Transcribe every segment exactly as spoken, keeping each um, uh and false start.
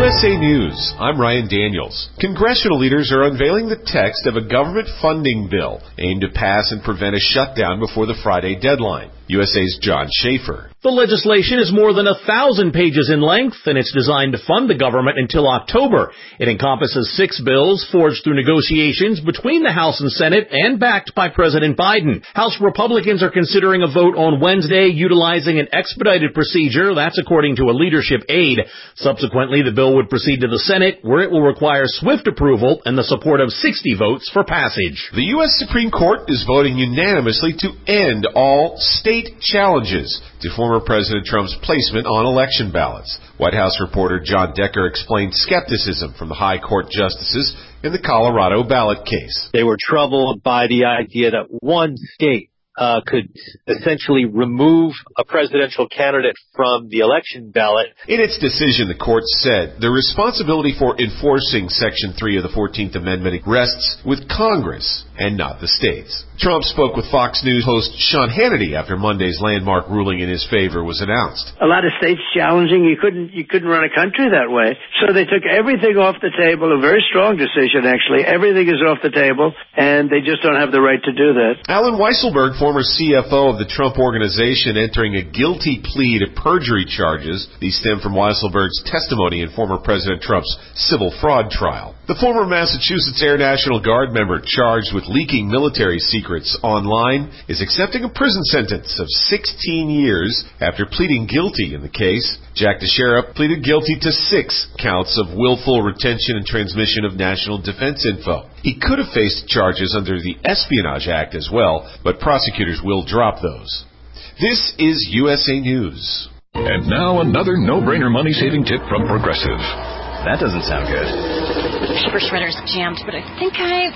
S A News, I'm Ryan Daniels. Congressional leaders are unveiling the text of a government funding bill aimed to pass and prevent a shutdown before the Friday deadline. U S A's John Schaefer. The legislation is more than a thousand pages in length, and it's designed to fund the government until October. It encompasses six bills forged through negotiations between the House and Senate and backed by President Biden. House Republicans are considering a vote on Wednesday utilizing an expedited procedure. That's according to a leadership aide. Subsequently, the bill would proceed to the Senate, where it will require swift approval and the support of sixty votes for passage. The U S Supreme Court is voting unanimously to end all state challenges to former President Trump's placement on election ballots. White House reporter John Decker explained skepticism from the high court justices in the Colorado ballot case. They were troubled by the idea that one state uh, could essentially remove a presidential candidate from the election ballot. In its decision, the court said the responsibility for enforcing Section three of the fourteenth Amendment rests with Congress and not the states. Trump spoke with Fox News host Sean Hannity after Monday's landmark ruling in his favor was announced. A lot of states challenging, you couldn't you couldn't run a country that way. So they took everything off the table, a very strong decision actually. Everything is off the table, and they just don't have the right to do that. Alan Weisselberg, former C F O of the Trump Organization, entering a guilty plea to perjury charges. These stem from Weisselberg's testimony in former President Trump's civil fraud trial. The former Massachusetts Air National Guard member charged with leaking military secrets online is accepting a prison sentence of sixteen years after pleading guilty in the case. Jack Teixeira pleaded guilty to six counts of willful retention and transmission of national defense info. He could have faced charges under the Espionage Act as well, but prosecutors will drop those. This is U S A News. And now another no-brainer money-saving tip from Progressive. That doesn't sound good. Paper shredder's jammed, but I think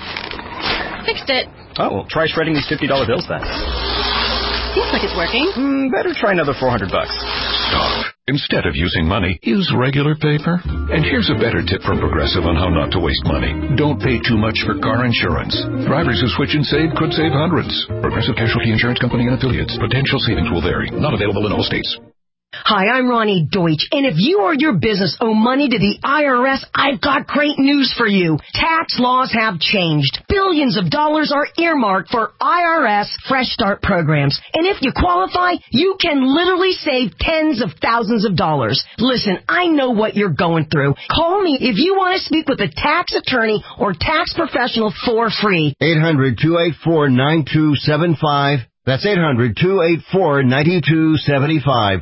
I fixed it. Oh, well, try shredding these fifty dollar bills then. Seems like it's working. Mm, better try another four hundred bucks. Stop. Instead of using money, use regular paper. And here's a better tip from Progressive on how not to waste money. Don't pay too much for car insurance. Drivers who switch and save could save hundreds. Progressive Casualty Insurance Company and Affiliates. Potential savings will vary. Not available in all states. Hi, I'm Ronnie Deutsch, and if you or your business owe money to the I R S, I've got great news for you. Tax laws have changed. Billions of dollars are earmarked for I R S Fresh Start programs, and if you qualify, you can literally save tens of thousands of dollars. Listen, I know what you're going through. Call me if you want to speak with a tax attorney or tax professional for free. eight hundred, two eight four, nine two seven five. That's eight hundred, two eight four, nine two seven five.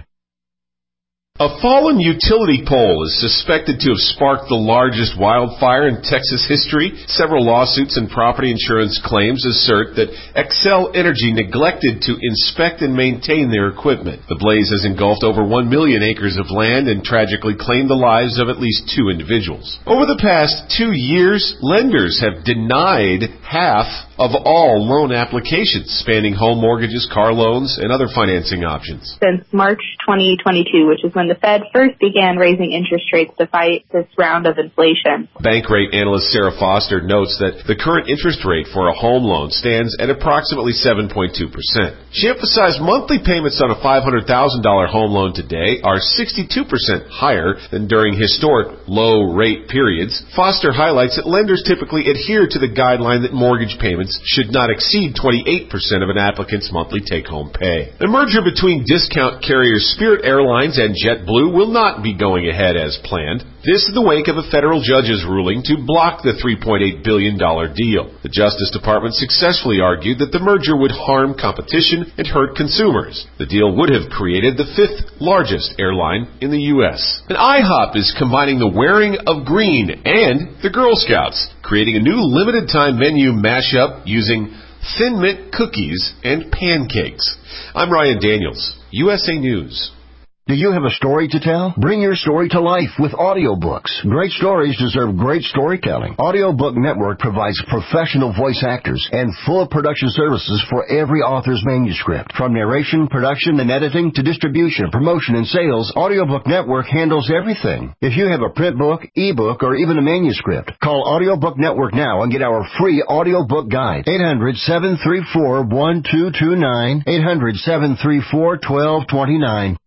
A fallen utility pole is suspected to have sparked the largest wildfire in Texas history. Several lawsuits and property insurance claims assert that Xcel Energy neglected to inspect and maintain their equipment. The blaze has engulfed over one million acres of land and tragically claimed the lives of at least two individuals. Over the past two years, lenders have denied half of all loan applications, spanning home mortgages, car loans, and other financing options. Since March twenty twenty-two, which is when the Fed first began raising interest rates to fight this round of inflation. Bank rate analyst Sarah Foster notes that the current interest rate for a home loan stands at approximately seven point two percent. She emphasized monthly payments on a five hundred thousand dollars home loan today are sixty-two percent higher than during historic low-rate periods. Foster highlights that lenders typically adhere to the guideline that mortgage payments should not exceed twenty-eight percent of an applicant's monthly take-home pay. The merger between discount carriers Spirit Airlines and JetBlue will not be going ahead as planned. This in the wake of a federal judge's ruling to block the three point eight billion dollars deal. The Justice Department successfully argued that the merger would harm competition and hurt consumers. The deal would have created the fifth largest airline in the U S. And IHOP is combining the wearing of green and the Girl Scouts, creating a new limited-time menu mashup using Thin Mint cookies and pancakes. I'm Ryan Daniels, U S A News. Do you have a story to tell? Bring your story to life with audiobooks. Great stories deserve great storytelling. Audiobook Network provides professional voice actors and full production services for every author's manuscript. From narration, production, and editing to distribution, promotion, and sales, Audiobook Network handles everything. If you have a print book, ebook, or even a manuscript, call Audiobook Network now and get our free audiobook guide. eight hundred, seven three four, one two two nine, eight hundred, seven three four, one two two nine.